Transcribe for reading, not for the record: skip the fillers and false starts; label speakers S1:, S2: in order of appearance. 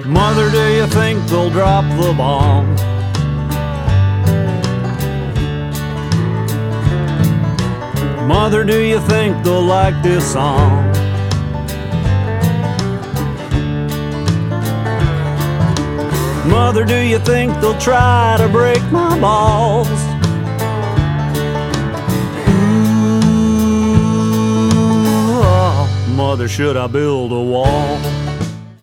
S1: Mother, do you think they'll drop the bomb? Mother, do you think they'll like this song? Mother, do you think they'll try to break my balls? Ooh, oh, mother, should I build a wall?